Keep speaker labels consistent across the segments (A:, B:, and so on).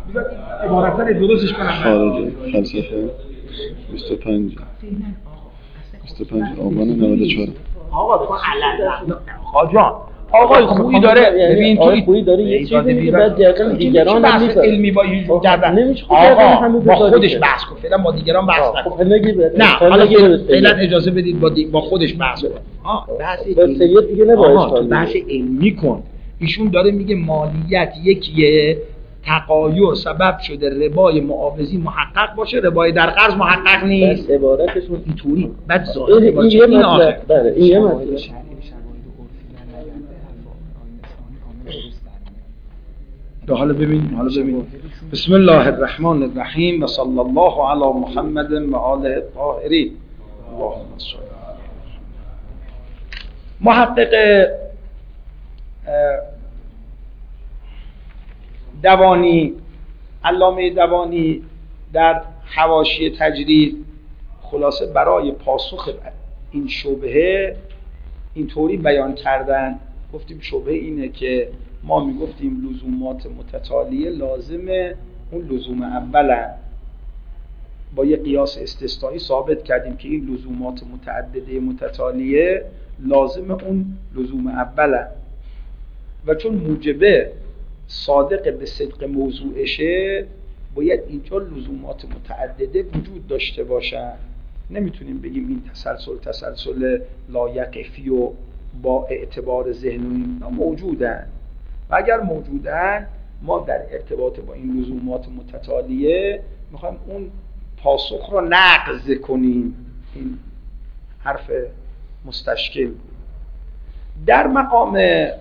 A: بذار عبارت رو درستش کنم.
B: خارجی فلسفه 25 آبان 94.
A: آقا تو علل آقا جان آقای خویی داره، ببین تو
C: خویی داره یه چیزی میگه بعد دیگران هم
A: میذاره علمی با اینجور کردن. آقا با خودش بحث کن، فعلا با دیگران بحث نکن.
C: خب نگید
A: نه حالا فعلا اجازه بدید با خودش بحث کن. بحث
C: علمی دیگه نباشه،
A: بحث علمی کن. ایشون داره میگه مالیت یکیه، تقاضا سبب شده ربای معاوضی محقق باشه، ربای در قرض محقق نیست.
C: عبارتشون
A: اینطوری بعد ظاهر این آخر
C: بله این یه مطلب.
A: حالا ببین بسم الله الرحمن الرحیم و صلی الله علی محمد و آله الطاهرین. اللهم صل. محقق دوانی، علامه دوانی در حواشی تجرید خلاصه برای پاسخ این شبهه اینطوری بیان کردن. گفتیم شبهه اینه که ما میگفتیم لزومات متتالیه لازمه اون لزوم اولا، با یه قیاس استثنایی ثابت کردیم که این لزومات متعدده متتالیه لازم اون لزوم اولا و چون موجبه صادق به صدق موضوعشه باید اینجا لزومات متعدده وجود داشته باشن. نمیتونیم بگیم این تسلسل لایقفی و با اعتبار ذهنی موجودن و اگر موجودن ما در ارتباط با این لزومات متتالیه میخوایم اون پاسخ رو نقض کنیم. این حرف مستشکل بود. در مقام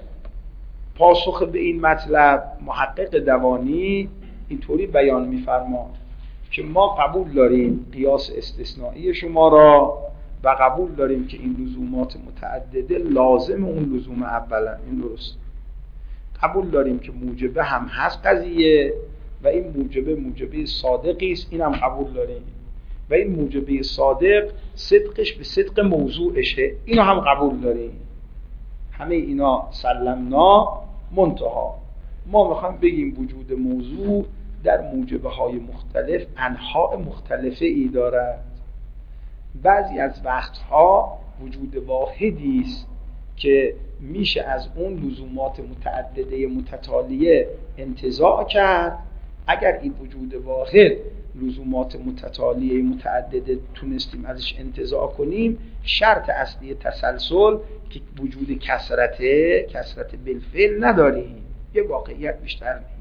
A: پاسخ به این مطلب محقق دوانی اینطوری بیان میفرما که ما قبول داریم قیاس استثنایی شما را و قبول داریم که این لزومات متعدده لازم اون لزوم اولا. این درست. قبول داریم که موجبه هم هست قضیه و این موجبه صادقی است، این هم قبول داریم و این موجبه صادق صدقش به صدق موضوعشه، اینو هم قبول داریم. همه اینا سلمنا منتها ما میخوایم بگیم وجود موضوع در موجبه های مختلف انواع مختلفه ای دارد. بعضی از وقتها وجود واحدی است که میشه از اون لزومات متعدده متتالیه انتزاع کرد. اگر این وجود واحد لزومات متتالیه متعدده تونستیم ازش انتزاع کنیم، شرط اصلی تسلسل که وجود کثرت بالفعل نداریم، یه واقعیت بیشتر نیست.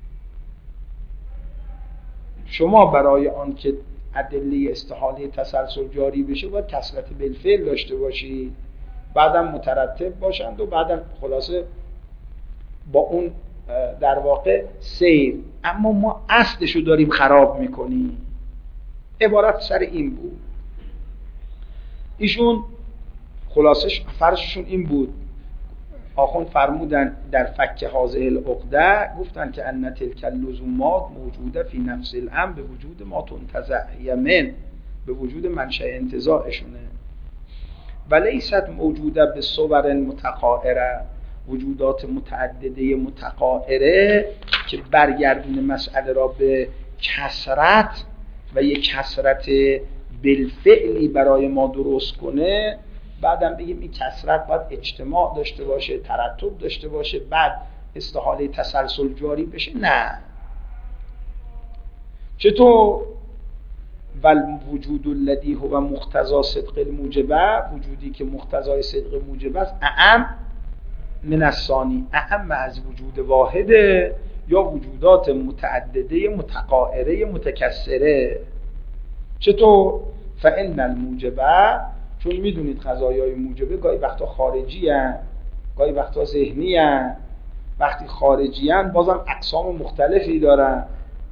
A: شما برای آن که ادله استحاله تسلسل جاری بشه باید کثرت بالفعل داشته باشید، بعدم مترتب باشند و بعدم خلاصه با اون در واقع سیر. اما ما اصلشو داریم خراب میکنیم. عبارت سر این بود. ایشون خلاصش فرضشون این بود. آخوند فرمودن در فک هذه العقده، گفتن که ان تلک اللزومات موجوده فی نفس الامر به وجود ما تنتزع یمن، به وجود منشأ انتزاعشونه، ولیست موجوده به صور متقاعره، وجودات متعدده متقاعره که برگردون مسئله را به کثرت و یک کثرت بالفعلی برای ما درست کنه. بعدم بگیم این کثرت باید اجتماع داشته باشه، ترتب داشته باشه، بعد استحاله تسلسل جاری بشه. نه. چطور؟ والوجود الذی هو مقتضا صدق الموجبه، وجودی که مقتضای صدق موجبه است، اعم من الثانی، اعم از وجود واحده یا وجودات متعدده متقاعره متکثره. چطور؟ فإن الموجبه، چون میدونید قضایای موجبه گاهی وقتا خارجی هن، گاهی وقتا ذهنی هن. وقتی خارجی هن بازم اقسام مختلفی دارن.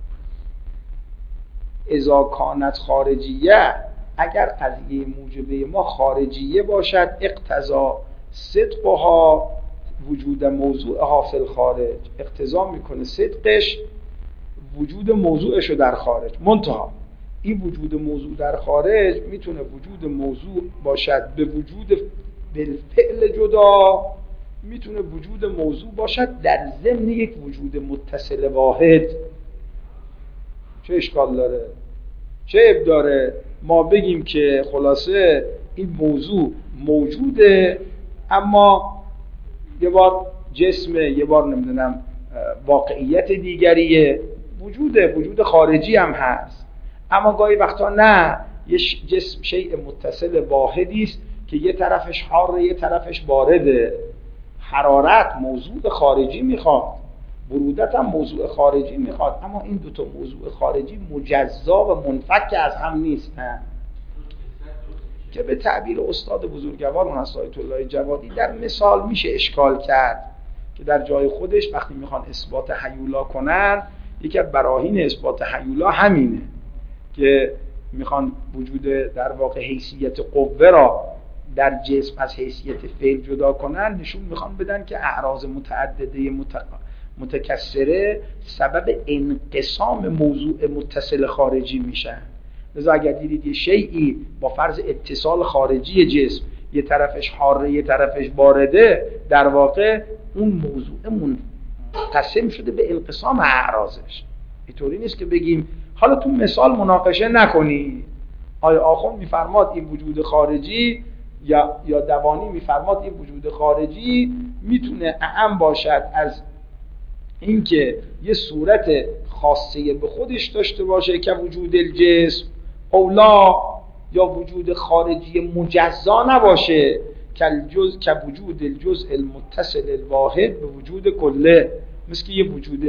A: اذا کانت خارجیه، اگر قضیه موجبه ما خارجیه باشد، اقتضا صدقها وجود موضوعها فی الخارج، اقتضا میکنه صدقش وجود موضوعشو در خارج. منتها این وجود موضوع در خارج میتونه وجود موضوع باشد به وجود بالفعل جدا، میتونه وجود موضوع باشد در ضمن یک وجود متصل واحد. چه اشکال داره؟ چه عیب داره ما بگیم که خلاصه این موضوع موجوده، اما یه بار جسمه، یه بار نمیدونم واقعیت دیگریه، وجود خارجی هم هست، اما گاهی وقتا نه، یه جسم شیء متصل واحدی است که یه طرفش حاره یه طرفش بارده. حرارت موضوع خارجی میخواد، برودت هم موضوع خارجی میخواد، اما این دوتا موضوع خارجی مجزا و منفک از هم نیستن که به تعبیر استاد بزرگوارمون آیت الله جوادی در مثال میشه اشکال کرد که در جای خودش وقتی میخوان اثبات هیولا کنن، یکی از براهین اثبات هیولا همینه که میخوان وجود در واقع حیثیت قوه را در جسم از حیثیت فعل جدا کنن، نشون میخوان بدن که اعراض متعدده متکثره سبب انقسام موضوع متصل خارجی میشن. لذا اگر دیدید یه شیئی با فرض اتصال خارجی جسم یه طرفش حاره یه طرفش بارده، در واقع اون موضوع منقسم شده به انقسام اعراضش. اینطوری نیست که بگیم حالا تو مثال مناقشه نکنی، آیا آخوند میفرماد این وجود خارجی یا دوانی میفرماد این وجود خارجی میتونه اعم باشد از اینکه یه صورت خاصه به خودش داشته باشه که وجود الجسم، اولا یا وجود خارجی مجزا نباشه که وجود الجزء المتصل الواحد به وجود کله، مثل که یه وجود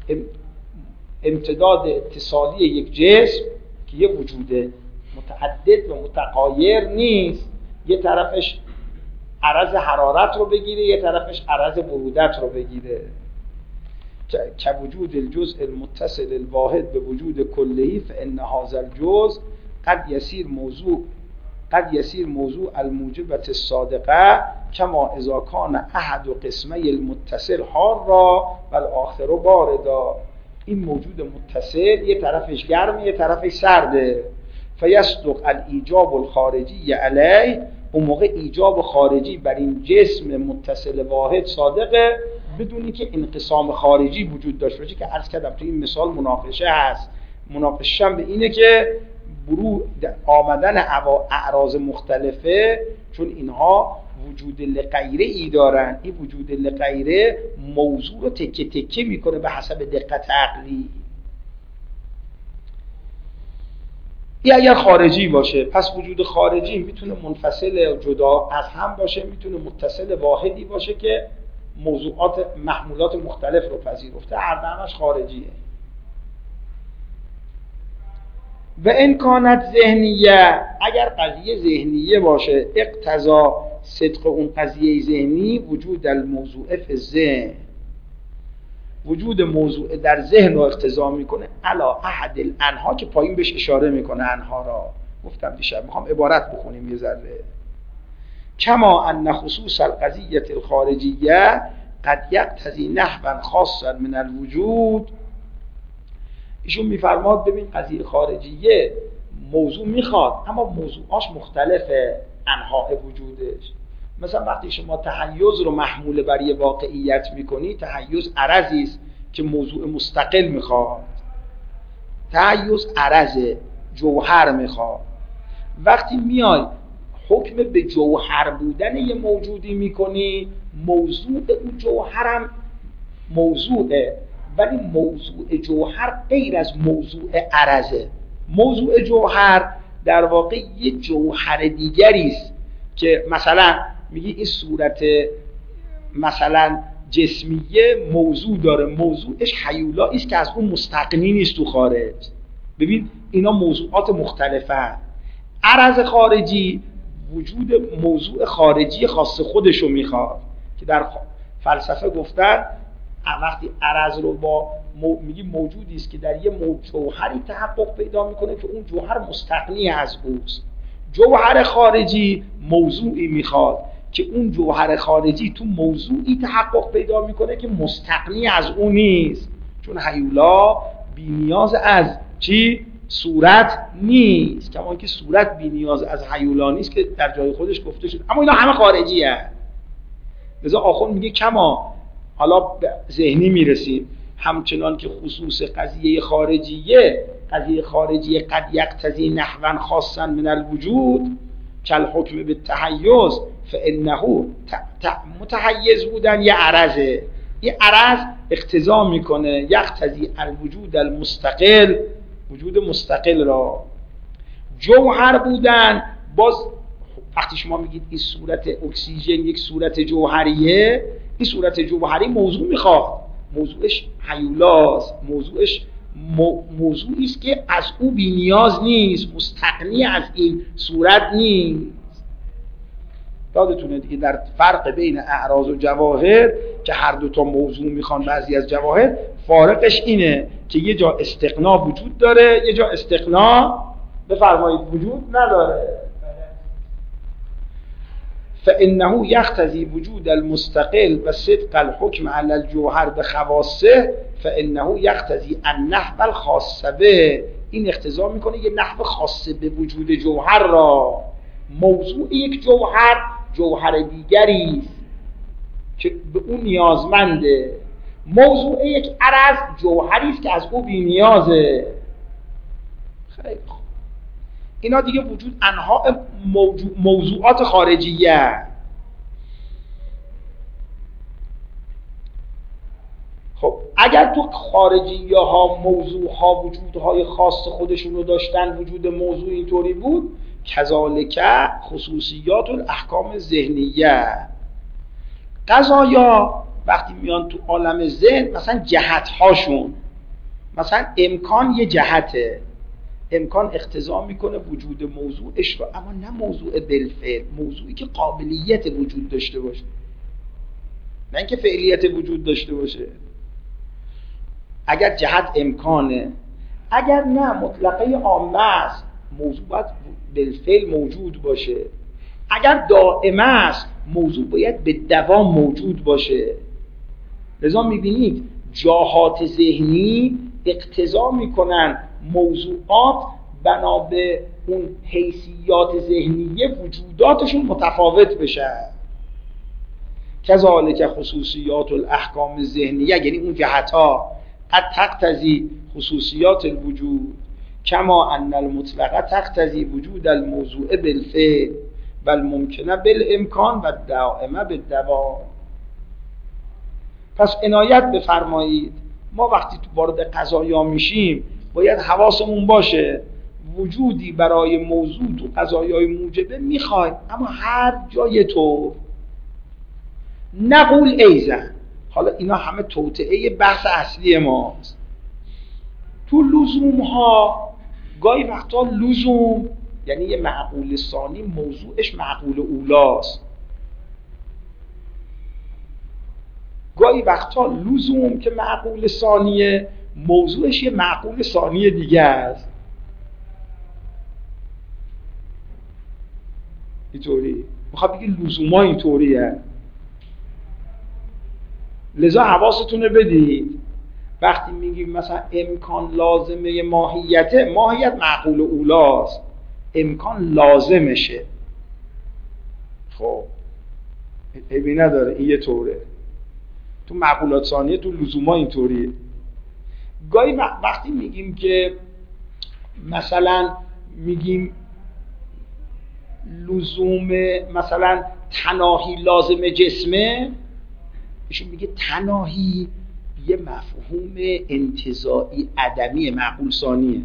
A: امتداد اتصالی یک جسم که یه وجود متعدد و متغایر نیست، یه طرفش عرض حرارت رو بگیره یه طرفش عرض برودت رو بگیره، که وجود الجزء المتصل الواحد به وجود کلهی فإن هذا الجزء قد يصير موضوع الموجبة الصادقة كما اذا كان احد قسمي المتصل حارا والآخر باردا. این موجود متصل یه طرفش گرمه یه طرفش سرده، فیصدق الایجاب الخارجی علیه، اون موقع ایجاب خارجی بر این جسم متصل واحد صادقه بدونی که انقسام خارجی وجود داشته باشه، که عرض کردم تو این مثال مناقشه هست. مناقشه هم به اینه که آمدن اعراض مختلفه، چون اینها وجود لغیره ای دارن، این وجود لغیره موضوع رو تکه تکه میکنه به حسب دقت عقلی. این اگر خارجی باشه، پس وجود خارجی میتونه منفصل جدا از هم باشه، میتونه متصل واحدی باشه که موضوعات محمولات مختلف رو پذیرفته، هر خارجیه. و ان کانت ذهنیه، اگر قضیه ذهنیه باشه، اقتضا صدق اون قضیه ذهنی وجود الموضوع فی الذهن، وجود موضوع در ذهن رو اقتضا میکنه علا احد الانها، که پایین بهش اشاره میکنه انها را. گفتم دیشب میخوام عبارت بخونیم یه ذره. کما ان خصوص القضیه الخارجیه قد یقتضی نحوا خاصا من الوجود. ایشون میفرماد ببین قضیه خارجیه موضوع میخواد اما موضوعاش مختلفه، انواع وجودش. مثلا وقتی شما تحیز رو محمول بر یه واقعیت میکنی، تحیز عرضی است که موضوع مستقل میخواد، تحیز عرض جوهر میخواد. وقتی میای حکم به جوهر بودن یه موجودی میکنی، موضوع اون جوهرم موضوعه، ولی موضوع جوهر غیر از موضوع عرضه. موضوع جوهر در واقع یه جوهر دیگری است که مثلا میگی این صورت مثلا جسمیه موضوع داره، موضوعش هیولایی است که از اون مستقنی نیست تو خارج. ببین اینا موضوعات مختلفن. عرض خارجی وجود موضوع خارجی خاص خودشو میخواد که در فلسفه گفتن وقتی عرض رو با میگی موجودی است که در یه جوهری تحقق پیدا میکنه که اون جوهر مستقنی از اوست. جوهر خارجی موضوعی میخواد که اون جوهر خارجی تو موضوعی تحقق پیدا میکنه که مستقنی از اون نیست، چون هیولا بی‌نیاز از چی؟ صورت نیست، کما اینکه صورت بی‌نیاز از هیولا نیست که در جای خودش گفته شد، اما اینا همه خارجیه. لذا آخوند میگه کما، حالا به ذهنی میرسیم، همچنان که خصوص قضیه خارجیه قضیه خارجی قد یقتضی نحوا خاصا من الوجود کالحکم بالتحیز فانه متحیز بودن یه عرضه، یه عرض اقتضا میکنه یقتضی الوجود المستقل، وجود مستقل را. جوهر بودن باز وقتی شما میگید این صورت اکسیژن یک صورت جوهریه، این صورت جوهری موضوع میخواد، موضوعش هیولاست، موضوعش موضوعی است که از او بی نیاز نیست، مستغنی از این صورت نیست. یادتونه دیگه در فرق بین اعراض و جواهر که هر دو تا موضوع میخوان بعضی از جواهر، فارقش اینه که یه جا استغنا وجود داره، یه جا استغنا بفرمایید وجود نداره. فإنه يقتضي وجود المستقل و صدق الحكم على الجوهر بخواصه فإنه يقتضي النحو الخاص به، این اقتضا میکنه یه نحو خاص به وجود جوهر را. موضوع یک جوهر جوهر دیگری است که به اون نیازمنده، موضوع یک عرض جوهری است که از او بی نیازه. خیلی خوب، اینا دیگه وجود انواع موضوعات خارجیه. خب اگر تو خارجیه ها موضوع ها وجودهای خاص خودشون رو داشتن، وجود موضوع اینطوری بود، کذالک خصوصیات الاحکام ذهنیه. قضایا وقتی میان تو عالم ذهن مثلا جهت هاشون، مثلا امکان یه جهته، امکان اقتضا میکنه وجود موضوعش رو، اما نه موضوع بالفعل، موضوعی که قابلیت وجود داشته باشه، نه اینکه فعلیت وجود داشته باشه. اگر جهت امکانه، اگر نه مطلقه عامه است، موضوع باید بالفعل موجود باشه. اگر دائمه است، موضوع باید به دوام موجود باشه. لذا میبینید جاهات ذهنی اقتضا میکنن موضوعات بنا به اون حیثیات ذهنیه وجوداتشون متفاوت بشه. کذالک خصوصیات الاحکام ذهنیه، یعنی اون جهتها قد تقتضی خصوصیات الوجود کما ان المطلقه تقتضی وجود الموضوع بالفعل و الممکنه بالامکان و الدائمه بالدوام. پس عنایت بفرمایید، ما وقتی تو وارد قضایا میشیم باید حواسمون باشه وجودی برای موضوع تو قضایای موجبه میخوایم، اما هر جای تو نقول ایزن. حالا اینا همه توطئه بحث اصلی ماست. تو لزوم ها گاهی وقتا لزوم یعنی یه معقول ثانی موضوعش معقول اولاست، گاهی وقتا لزوم که معقول ثانیه موضوعش یه معقول ثانی دیگه است. اینطوری میخواد بگی لزوما اینطوریه. لذا حواستون بدید وقتی میگیم مثلا امکان لازمه ماهیته، ماهیت معقول اولاست، امکان لازمشه. خب عیبی نداره، این یه طوره. تو معقولات ثانیه تو لزوما اینطوریه. گاهی وقتی میگیم که مثلا میگیم لزوم مثلا تناهی لازم جسمه، ایشون میگه تناهی یه مفهوم انتزاعی عدمی معقول ثانیه.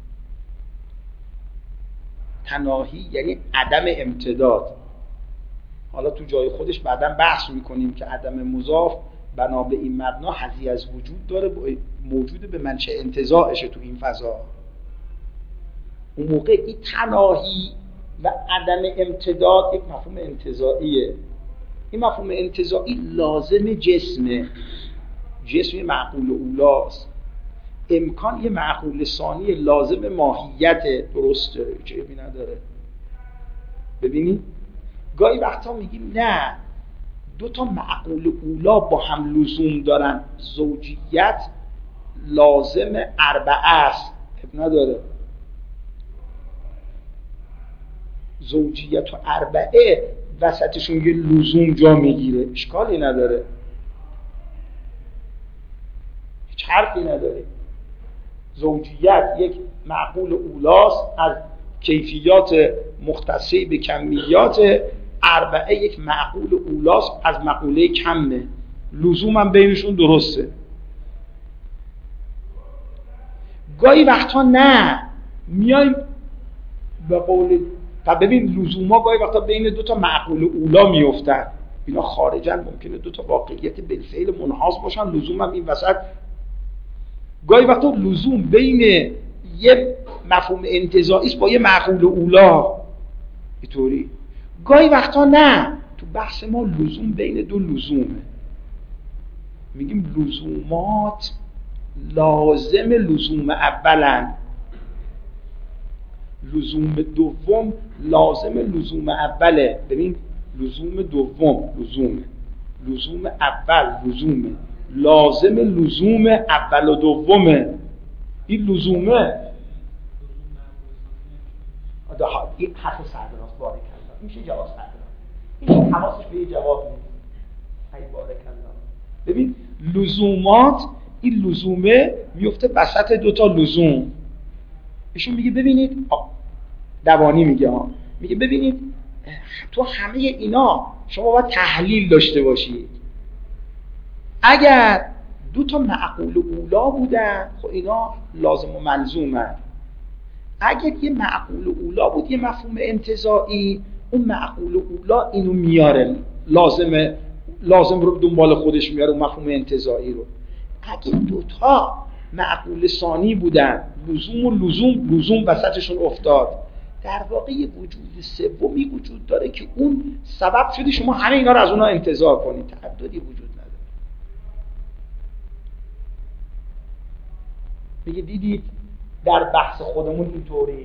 A: تناهی یعنی عدم امتداد. حالا تو جای خودش بعداً بحث میکنیم که عدم مضاف بنا به این مبنا حظی از وجود داره، موجود به منشأ انتزاعشه تو این فضا. اون موقع این تناهی و عدم امتداد یک مفهوم انتزاعیه. این مفهوم انتزاعی لازم جسمه، جسم معقول اولاست. امکان یه معقول ثانی لازم ماهیت، درسته، چیزی نداره. ببینید گاهی وقتا میگیم نه، دو تا معقول اولا با هم لزوم دارن، زوجیت لازم اربعه است، نداره. زوجیت و اربعه وسطشون یه لزوم جا میگیره، اشکالی نداره، هیچ حرفی نداره. زوجیت یک معقول اولاست از کیفیات مختصه به کمیات، اربعه یک معقول اولاست از مقوله کمه، لزوم هم بینشون درسته. گاهی وقتا نه میایم به قول ببین لزوما گاهی وقتا بین دو تا معقول اولا میافتن، اینا خارجن، ممکنه دو تا واقعیت بالفعل منحاز باشن، لزوم هم این وسط. گاهی وقتا لزوم بین یه مفهوم انتزاعی است با یه معقول اولا اینطوری، گاهی وقتا نه. تو بحث ما لزوم بین دو لزومه، میگیم لزومات لازم لزوم اولن، لزوم دوم لازم لزوم اوله. ببین لزوم دوم لزوم اول لزومه، لازم لزوم اول و دومه. این لزومه این حرف صدراست. بارک الله، این میشه جواب صدراست، این حواسش به یه جواب نیست. ای بارک الله. ببین لزومات، این لزومه میفته وسط دوتا لزوم. ایشون میگه ببینید، دوانی میگه ببینید تو همه اینا شما باید تحلیل داشته باشید. اگر دو تا معقول اولا بودن خب اینا لازم و ملزومن. اگر یه معقول اولا بود یه مفهوم انتزاعی، اون معقول اولا اینو میاره، لازم رو دنبال خودش میاره، اون مفهوم انتزاعی رو. اگه دوتا معقول ثانی بودن، لزوم وسطشون افتاد، در واقع یه وجود سومی وجود داره که اون سبب شده شما همه اینا رو از اونها انتزاع کنید. تعددی وجود نداره. میگه دیدید در بحث خودمون اینطوری،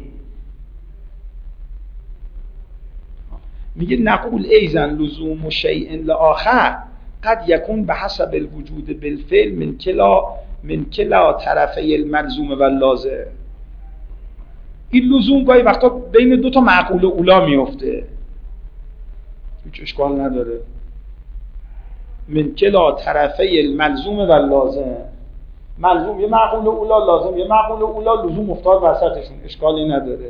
A: میگه نقول ایزن لزوم شیء لآخر قد یکون به حسب الوجود بالفعل من کلا طرفی الملزوم و لازم. این لزوم گاهی وقتا بین دو تا معقول اولا میفته، هیچ اشکال نداره. من کلا طرفی الملزوم و لازم، ملزوم یه معقول اولا، لازم یه معقول اولا، لزوم افتاد وسطشون، اشکالی نداره.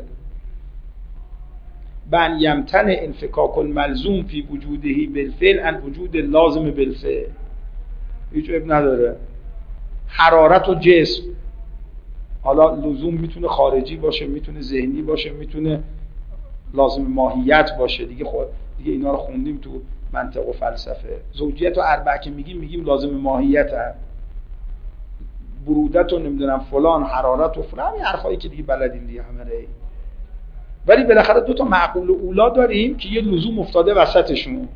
A: بن یمتن انفکاک الملزوم فی وجودهی بالفعل ان وجود لازم بالفعل، هیچ عیب نداره. حرارت و جسم، حالا لزوم میتونه خارجی باشه، میتونه ذهنی باشه، میتونه لازم ماهیت باشه، دیگه اینا رو خوندیم تو منطق و فلسفه. زوجیت و اربعه که میگیم لازم ماهیت هم. برودت و نمیدونم فلان، حرارت و فلان، این حرفایی که دیگه بلدیم دیگه همه ری. ولی بالاخره دو تا معقول اولا داریم که یه لزوم افتاده وسطشون.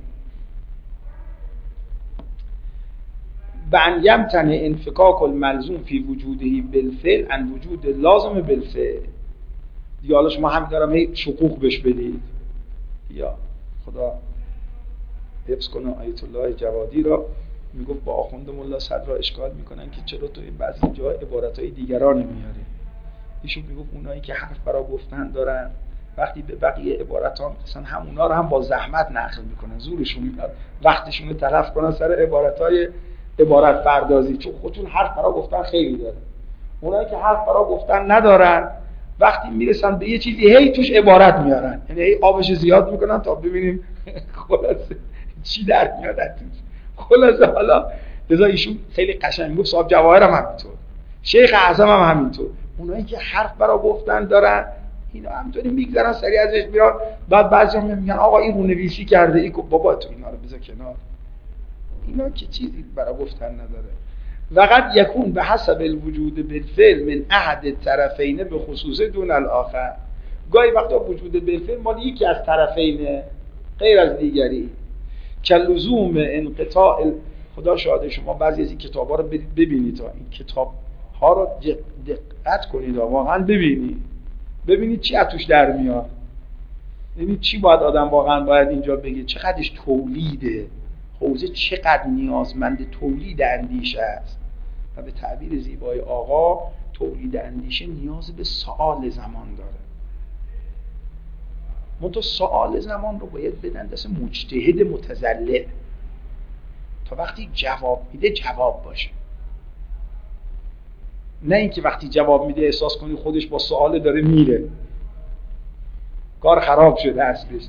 A: بن یمتن انفکاک الملزوم فی وجودهی بالفعل ان وجود لازم بالفعل. دیگه حالا شما همین دارم شقوق بش بدید، یا خدا حفظ کنه آیت الله جوادی را، میگفت با آخوند ملا صدرا اشکال میکنن که چرا تو بعضی جا عبارتهای دیگران نمیاری. ایشون میگفت اونایی که حرف برا گفتن دارن وقتی به بقیه عبارت ها مثلا همونا رو هم با زحمت نقل میکنن، زورشون میاد وقتشون رو تلف کنن سر عبارتهای عبارت پردازی، چون خودشون حرف برا گفتن خیلی داره. اونایی که حرف برا گفتن ندارن وقتی میرسن به یه چیزی هی توش عبارت میارن، یعنی هی آبش زیاد میکنن تا ببینیم خلاصه چی در میاد توش. خلاصه حالا لذا ایشون خیلی قشنگ گفت، صاحب جواهر هم همینطور، شیخ اعظم هم همینطور. اونایی که حرف برا گفتن دارن اینا همینطوری میگذرن سریع ازش میرن، بعد بعضیا میگن آقا این رونویسی کرده، این بابا تو اینا رو بذار کنار، اینا که چیزی برا گفتن نداره. وقد یکون به حسب الوجود بالفعل من احد الطرفین به خصوص دون الاخر. گاهی وقتا وجود بالفعل مال یکی از طرفین غیر از دیگری، که لزوم انقطاع. خدا شاهد شما بعضی از این کتاب‌ها رو ببینید، تا این کتاب‌ها رو دقت کنید، واقعا ببینید چی از توش در میاد، ببینید چی باید آدم واقعا باید اینجا بگه، چقدرش تولیده، حوزه چقدر نیازمند تولید اندیشه است. و به تعبیر زیبای آقا تولید اندیشه نیاز به سؤال زمان داره. منتها سؤال زمان رو باید بدن دست مجتهد متزلع، تا وقتی جواب میده جواب باشه. نه اینکه وقتی جواب میده احساس کنی خودش با سوال داره میره، کار خراب شده اصلش.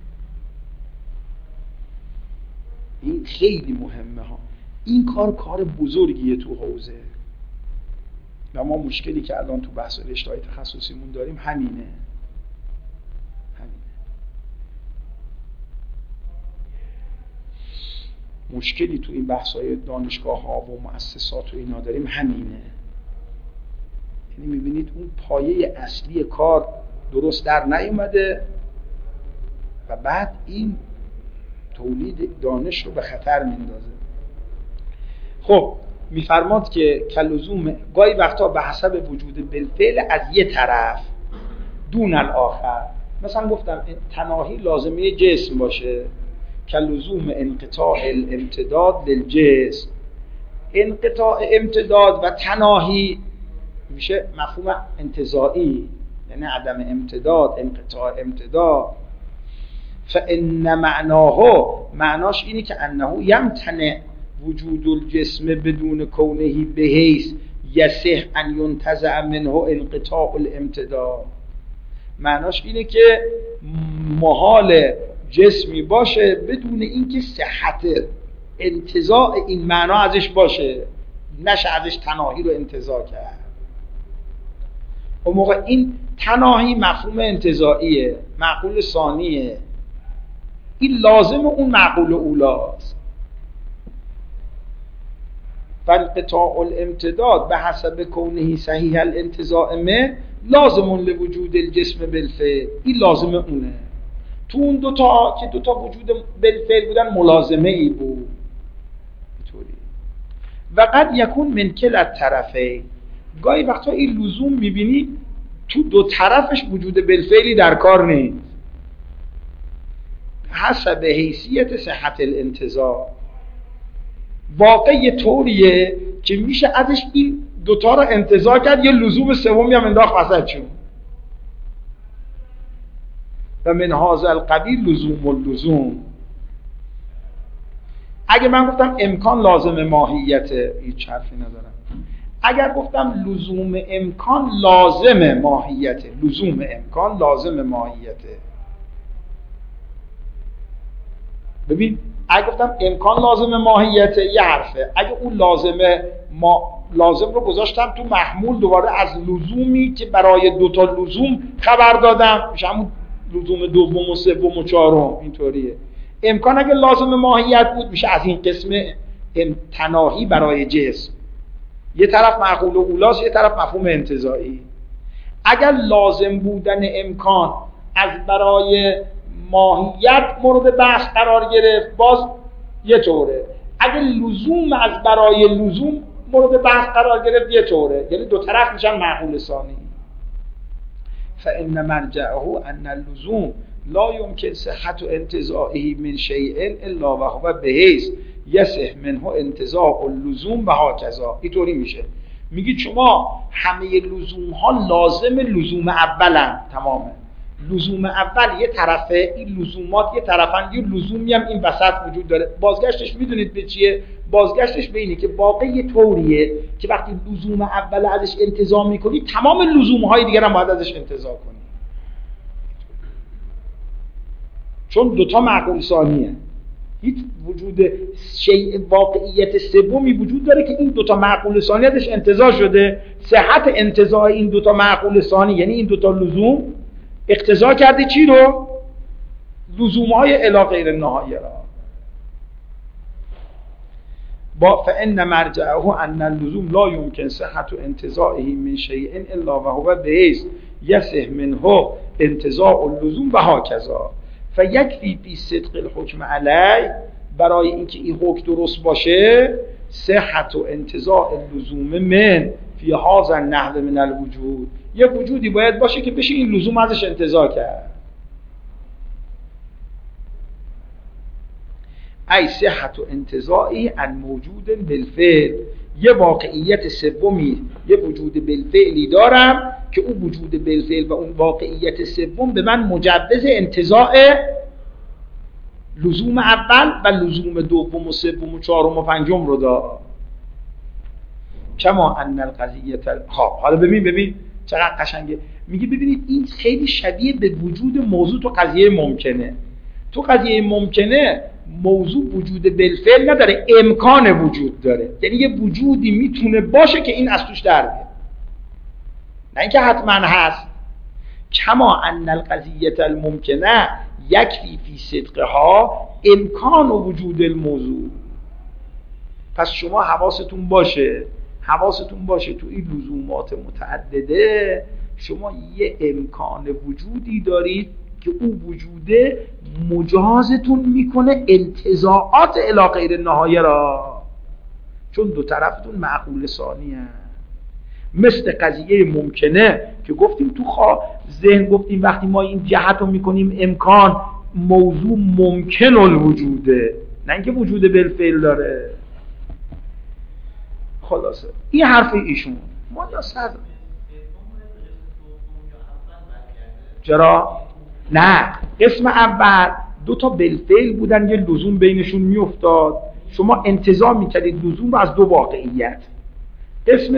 A: این خیلی مهمه ها. این کار بزرگیه تو حوزه و ما مشکلی که الان تو بحث رشته‌های تخصصیمون داریم همینه. مشکلی تو این بحث‌های دانشگاه‌ها و مؤسسات و اینا داریم همینه. یعنی می‌بینید اون پایه اصلی کار درست در نیومده و بعد این تولید دانش رو به خطر میندازه. خب میفرماد که کلزوم گاهی وقتا به حسب وجود بالفعل از یه طرف دون الاخر، مثلا گفتم تناهی لازمه جسم باشه، کلزوم انقطاع الامتداد للجسم. انقطاع امتداد و تناهی میشه مفهوم انتزاعی، یعنی عدم امتداد، انقطاع امتداد. فان معناش اینه که انه یمتنع وجود الجسم بدون کونه بحیث یصح ان ينتزع منه انقطاع الامتداد. معناش اینه که محال جسمی باشه بدون اینکه صحت انتزاع این معنا ازش باشه، نشه ازش تناهی رو انتزاع کرد. اون موقع این تناهی مفهوم انتزاعیه، معقول ثانیه، این لازم اون معقول اولاست. فانقطاع الامتداد به حسب کونه صحیح الانتزاع منه لازم لوجود الجسم بالفعل، این لازم اونه. تو اون دوتا که دوتا وجود بالفعل بودن ملازمه ای بود اینطوری. و قد یکون من کلا طرفین، گاهی وقتا این لزوم میبینی تو دو طرفش وجود بالفعلی در کار نیست، حسب حیثیت صحت الانتزاع. واقع طوریه که میشه ازش این دوتا رو انتزاع کرد، یه لزوم سومی هم انداخت وسطشون. و من هذا القبیل لزوم اللزوم. اگه من گفتم امکان لازم ماهیته، هیچ حرفی ندارم. اگر گفتم لزوم امکان لازم ماهیته، لزوم امکان لازم ماهیته. ببین اگه گفتم امکان لازم ماهیته یه حرفه، اگه اون لازم رو گذاشتم تو محمول دوباره از لزومی که برای دوتا لزوم خبر دادم، میشه همون لزوم دوم و سوم و چهارم. اینطوریه. امکان اگه لازم ماهیت بود میشه از این قسم تناهی برای جسم، یه طرف معقول اولاست، یه طرف مفهوم انتزاعی. اگر لازم بودن امکان از برای ماهیت مورد بحث قرار گرفت باز یه طوره، اگر لزوم از برای لزوم مورد بحث قرار گرفت یه طوره، یعنی دو طرف میشن معقول ثانی. فإن مرجعه ان اللزوم لا يمكن صحة انتزاعه من شيء الا وهو بحيث يصح منه انتزاع اللزوم و هكذا. اینطوری میشه. میگی شما همه لزوم ها لازم لزوم اولن، تمامه. لزوم اول یه طرفه، این لزومات یه طرفن، یه لزومی هم این وسط وجود داره. بازگشتش میدونید به چیه؟ بازگشتش به اینه که واقعی طوریه که وقتی لزوم اول ازش انتزاع میکنی تمام لزوم های دیگر هم باید ازش انتزاع کنی، چون دوتا معقول ثانیه. هیچ وجود شیء واقعیت سومی وجود داره که این دوتا معقول ثانی ازش انتزاع شده. صحت انتزاع این دوتا معقول ثانی یعنی این دوتا لزوم اقتضا کرده چی رو؟ لزوم‌های الی غیر نهایه را. با فإن مرجعه ان اللزوم لا يمكن صحة انتزاعه من شيء الا وهو بحيث يصح منه انتزاع اللزوم و هكذا. فیکفی فی صدق الحکم علی، برای اینکه این حکم درست باشه، صحت و انتزاع اللزوم من فی هذا النحو من الوجود، یه وجودی باید باشه که بشه این لزوم ازش انتزاع کرد. ای صحت و انتزاعی ان موجود بالفعل، یه واقعیت سومی، یه وجود بالفعلی دارم که اون وجود بالفعل و اون واقعیت سوم به من مجوز انتزاع لزوم اول و لزوم دوم و سوم و چهارم و پنجم رو داد. کما ان القضیه حالا ببین چقدر قشنگه. میگه ببینید این خیلی شبیه به وجود موضوع تو قضیه ممکنه. تو قضیه ممکنه موضوع وجود بالفعل نداره، امکان وجود داره. یعنی یه وجودی میتونه باشه که این از توش در بیاد، نه اینکه حتما هست. کما ان القضیه الممکنه یکفی فی صدقها امکان و وجود الموضوع. پس شما حواستون باشه تو این لزومات متعدده شما یه امکان وجودی دارید که او وجوده مجازتون میکنه انتزاعات الی غیر نهایه را، چون دو طرفتون معقول ثانی هست. مثل قضیه ممکنه که گفتیم تو ذهن، گفتیم وقتی ما این جهت رو میکنیم امکان، موضوع ممکن الوجوده، نه اینکه وجود بالفعل داره. خلاصه این حرف ایشون ما یا صد چرا؟ نه، قسم اول دو تا بالفعل بودن، یه لزوم بینشون میافتاد، شما انتزاع میکردید لزوم رو از دو واقعیت. قسم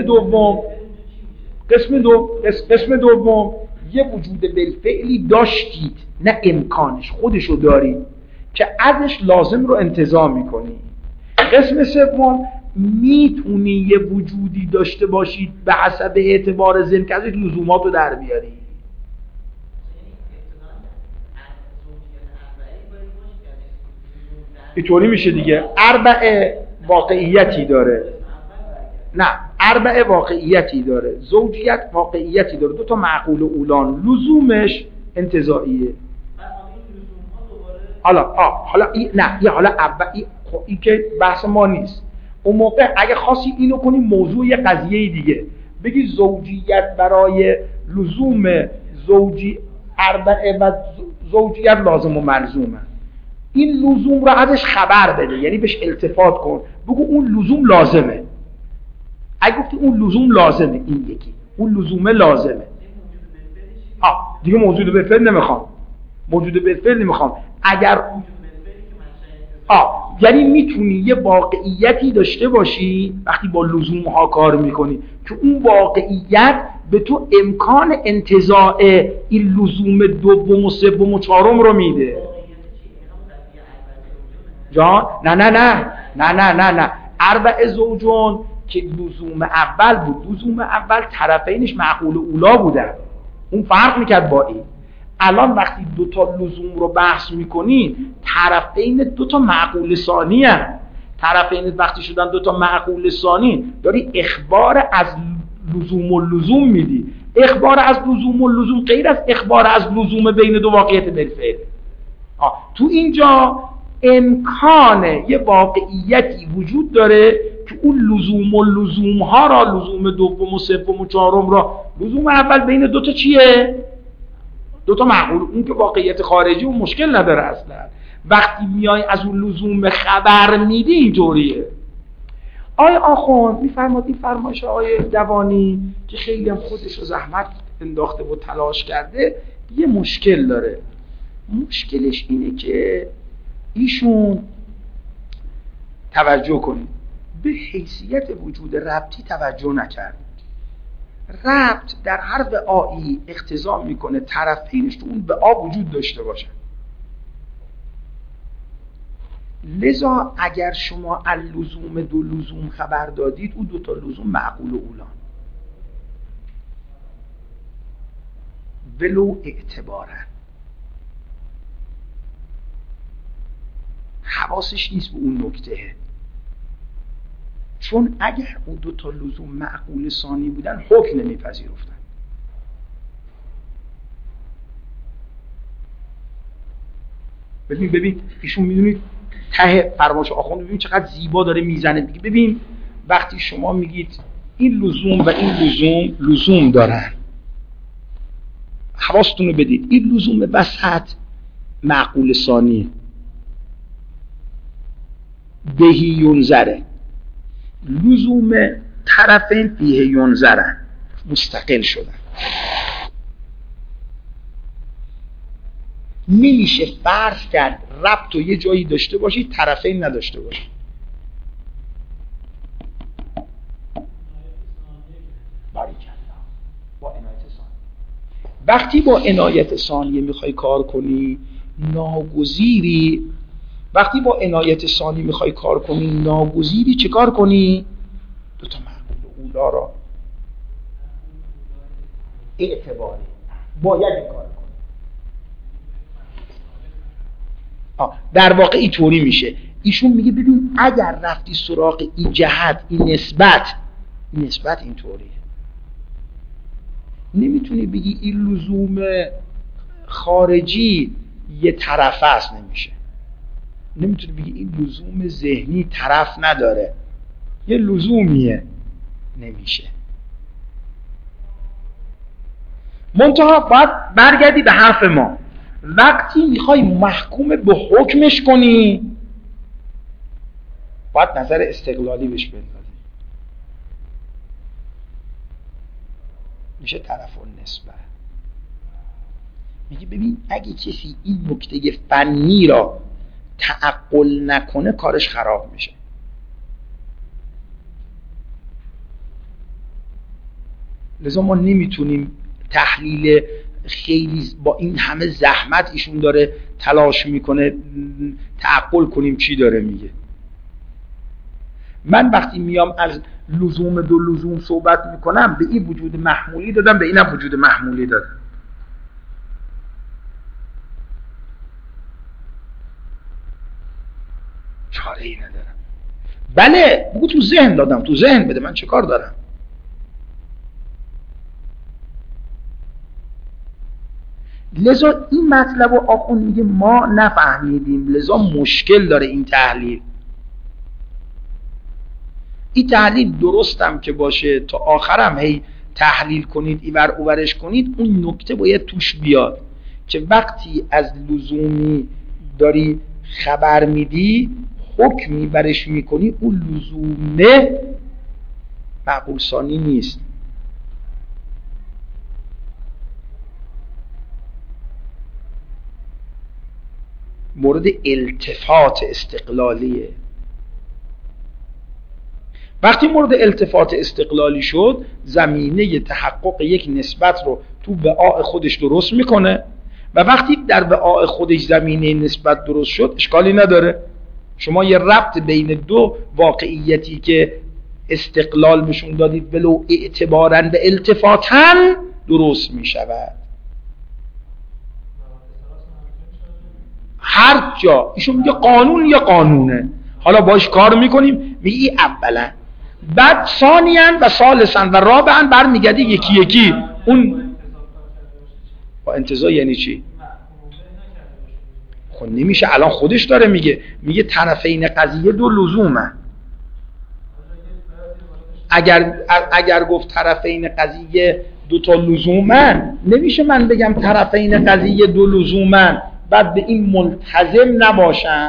A: دوم یه وجود بالفعلی داشتید، نه امکانش، خودشو دارید که ازش لازم رو انتزاع میکنید. قسم سوم میتونی یه وجودی داشته باشید به حسب اعتبار ذهن که ازش لزومات رو در بیارید. اینطوری میشه دیگه. اربعه واقعیتی داره، نه اربعه واقعیتی داره، زوجیت واقعیتی داره، دو تا معقول و اولان، لزومش انتزاعیه. حالا این که بحث ما نیست. اون موقع اگه خاصی اینو کنیم موضوع یه قضیه دیگه، بگی زوجیت برای لزوم زوجی اربعه و زوجیت لازم و ملزومه، این لزوم رو ازش خبر بده، یعنی بهش التفات کن، بگو اون لزوم لازمه. اگه گفتی اون لزوم لازمه، این یکی اون لزومه لازمه، دیگه موجود بالفعل نمیخوام. اگر یعنی میتونی یه واقعیتی داشته باشی وقتی با لزوم ها کار میکنی که اون واقعیت به تو امکان انتزاع این لزوم دوم و سوم و چهارم رو میده. جان نه اربع زوجون که لزوم اول بود، لزوم اول طرفینش معقول اولا بودن، اون فرق میکرد با این. الان وقتی دوتا لزوم رو بحث میکنی طرفین دوتا معقول ثانی هست. طرفین وقتی شدن دوتا معقول ثانی داری اخبار از لزوم و لزوم میدی. اخبار از لزوم و لزوم غیر از اخبار از لزوم بین دو واقعیت بالفعل. تو اینجا امکان یه واقعیتی وجود داره که اون لزوم و لزوم ها را، لزوم دوم و سوم و چهارم را، لزوم اول بین دوتا چیه؟ دوتا معقول، اون که واقعیت خارجی و مشکل نداره اصلا. وقتی میای از اون لزوم خبر میدی اینطوریه. آقای آخوند میفرماد این فرمایش آقای دوانی که خیلی هم خودش رو زحمت انداخته و تلاش کرده یه مشکل داره. مشکلش اینه که ایشون توجه کنید به حیثیت وجود ربطی توجه نکرد. ربط در هر وعایی اقتضا میکنه طرفینش تو اون وعا وجود داشته باشن. لذا اگر شما از لزوم دو لزوم خبر دادید، اون دو تا لزوم معقول و اولان ولو اعتبارن. حواسش نیست به اون نکته، چون اگر اون دو تا لزوم معقول ثانی بودن حکم نمیپذیرفتن. ببین ایشون میدونید ته فرمایش آخوند ببین چقدر زیبا داره میزنه. ببین وقتی شما میگید این لزوم و این لزوم دارن، حواستون رو بدید این لزوم وسط معقول ثانی بهی ینظره، لزوم طرفین فیه ینظرن، مستقل شدن. نمیشه فرض کرد ربط و یه جایی داشته باشی طرفین نداشته باشی. وقتی با عنایت ثانیه میخوای کار کنی ناگزیری چه کار کنی؟ دوتا معقول اولا را اعتباری باید این کار کنی. در واقع اینطوری میشه. ایشون میگه ببین اگر رفتی سراغ این جهت، این نسبت اینطوریه. نمیتونی بگی این لزوم خارجی یه طرفه است، نمیشه. نمیتونی بگی این لزوم ذهنی طرف نداره، یه لزومیه، نمیشه. منتها باید برگردی به حرف ما. وقتی میخوای محکوم به حکمش کنی باید نظر استقلالی بهش بندازی. میشه طرف النسبه. میگه ببین اگه کسی این نکته فنی را تعقل نکنه کارش خراب میشه. لذا ما نمیتونیم تحلیل خیلی با این همه زحمت ایشون داره تلاش میکنه تعقل کنیم چی داره میگه. من وقتی میام از لزوم دو لزوم صحبت میکنم به این وجود محمولی دادم، به اینم وجود محمولی دادم. چاره ای ندارم. بله بگو تو ذهن دادم، تو ذهن بده، من چه کار دارم؟ لذا این مطلب رو آخون میگه ما نفهمیدیم، لذا مشکل داره این تحلیل. این تحلیل درستم که باشه تا آخرم هی تحلیل کنید اینور اونورش کنید، اون نکته باید توش بیاد که وقتی از لزومی داری خبر میدی حکمی برش میکنی، اون لزومه معقول ثانی نیست. مورد التفات استقلالیه. وقتی مورد التفات استقلالی شد زمینه تحقق یک نسبت رو تو وعاء خودش درست میکنه و وقتی در وعاء خودش زمینه نسبت درست شد اشکالی نداره. شما یه ربط بین دو واقعیتی که استقلال میشون دادید ولو اعتباراً و التفاتاً درست میشود. هر جا ایشون میگه قانون یا قانونه، حالا باش کار میکنیم، میگی اولا بعد ثانیاً و ثالثاً و رابعاً برمیگردی یکی یکی. اون با انتزاع یعنی چی؟ خب نمیشه. الان خودش داره میگه طرفین قضیه دو لزومه. اگر گفت طرفین قضیه دو تا لزومن، نمیشه من بگم طرفین قضیه دو لزومن بعد به این ملتزم نباشن.